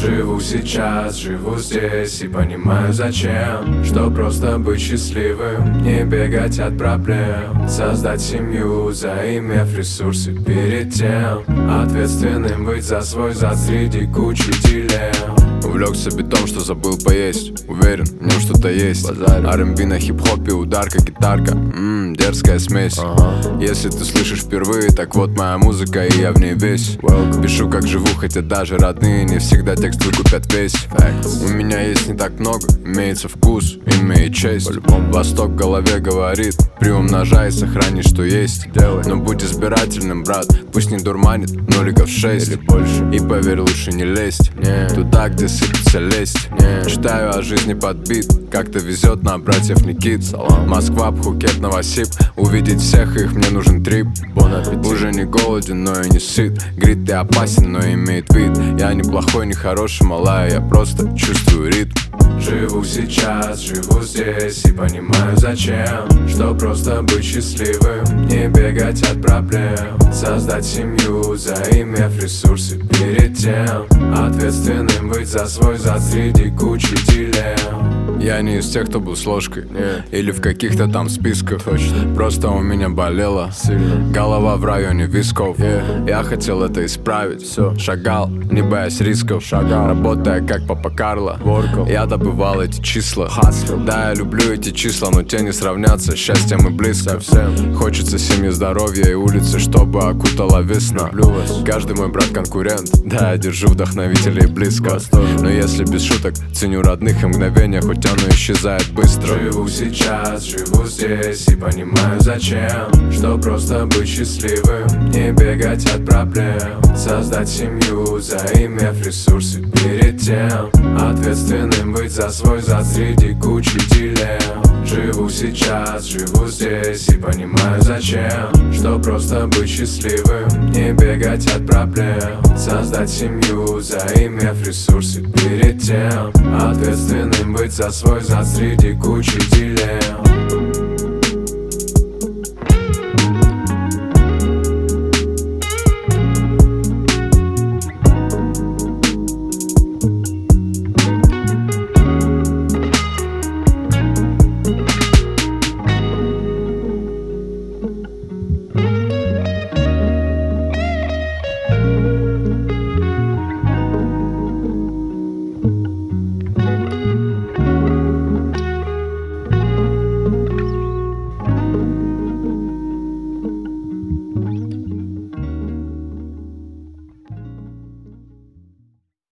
Живу сейчас, живу здесь и понимаю зачем. Что просто быть счастливым, не бегать от проблем. Создать семью, заимев ресурсы перед тем. Ответственным быть за свой зад среди кучи дилемм. Увлекся битом, что забыл поесть. Уверен, в нем что-то есть. R&B на хип-хопе, ударка, гитарка, дерзкая смесь. Если ты слышишь впервые, так вот моя музыка, и я в ней весь. Пишу как живу, хотя даже родные не всегда текст выкупят весь. У меня есть не так много, имеется вкус, имеет честь. Восток в голове говорит, приумножай, сохрани, что есть. Но будь избирательным, брат, пусть не дурманит нуликов 6 или больше. И поверь, лучше не лезть туда, где сыпется лесть. Читаю о жизни под бит, как-то везет на братьев Никит. Москва, Пхукет, Новосиб, увидеть всех их мне нужен трип. Уже не голоден, но и не сыт. Грит, ты опасен, но имеет вид. Я не плохой, не хороший, малая, я просто чувствую ритм. Живу сейчас, живу здесь и понимаю зачем. Что просто быть счастливым, не бегать от проблем. Создать семью, заимев ресурсы перед тем. Ответственным быть за свой зад среди кучи дилемм. Я не из тех, кто был с ложкой или в каких-то там списках. Просто у меня болела голова в районе висков. Я хотел это исправить. Шагал, не боясь рисков. Работая как папа Карло. Я добывал эти числа. Да, я люблю эти числа, но те не сравнятся с счастьем и близко. Хочется семьи, здоровья и улицы, чтобы окутала весна. Каждый мой брат конкурент. Да, я держу вдохновителей близко. Но если без шуток, ценю родных и мгновения, хоть оно исчезает быстро. Живу сейчас, живу здесь и понимаю зачем. Что просто быть счастливым, не бегать от проблем. Создать семью, заимев ресурсы перед тем. Ответственным быть за свой зад среди кучи дилемм. Живу сейчас, живу здесь и понимаю зачем. Что просто быть счастливым, не бегать от проблем. Создать семью, заимев ресурсы перед тем. Ответственным быть за свой зад среди кучи дилемм.